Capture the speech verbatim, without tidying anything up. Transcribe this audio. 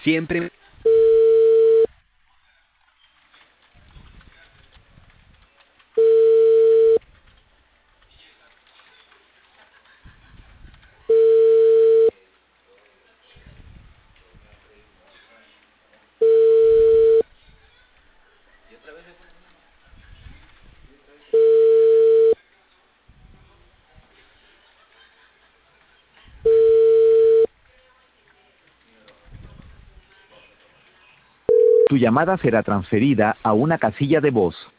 Siempre... Tu llamada será transferida a una casilla de voz.